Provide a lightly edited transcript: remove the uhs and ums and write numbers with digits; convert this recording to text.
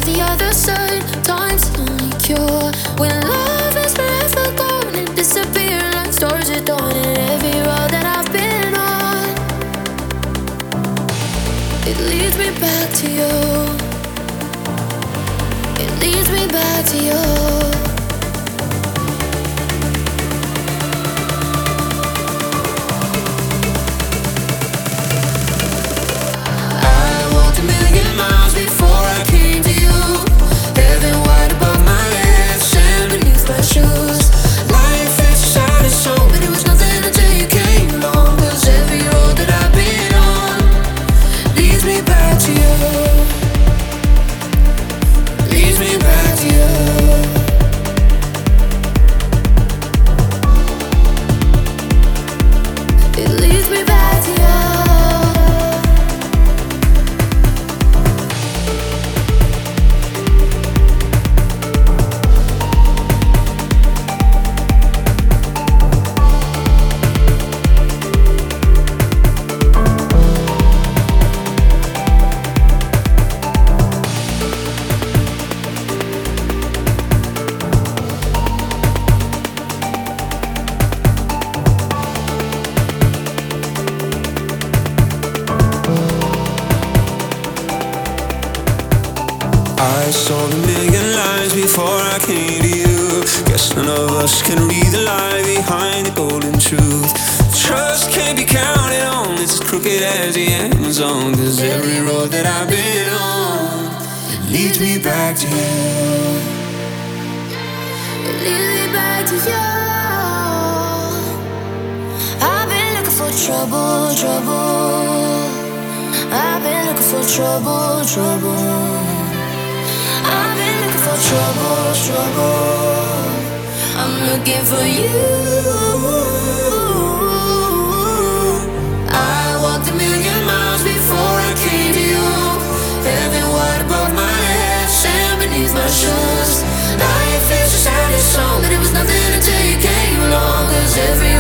the other side. Time's only cure when love is forever gone and disappear like stars at dawn. And every road that I've been on, it leads me back to you. It leads me back to you. Miles before I came to you. Heaven wide above my head, sand beneath my shoes. Life is a sad song, but it was nothing until you came along. 'Cause every road that I've been on leads me back to you. Leads me back to you. It leads me back to you. I saw a million lines before I came to you. Guess none of us can read the lie behind the golden truth. Trust can't be counted on, it's as crooked as the Amazon. 'Cause every road that I've been on, it leads me back to you. It leads me back to you. I've been looking for trouble, trouble. I've been looking for trouble, trouble. I've been looking for trouble, trouble. I'm looking for you. I walked a million miles before I came to you. Heaven wide above my head, sand beneath my shoes. Life is a saddest song, but it was nothing until you came along. 'Cause every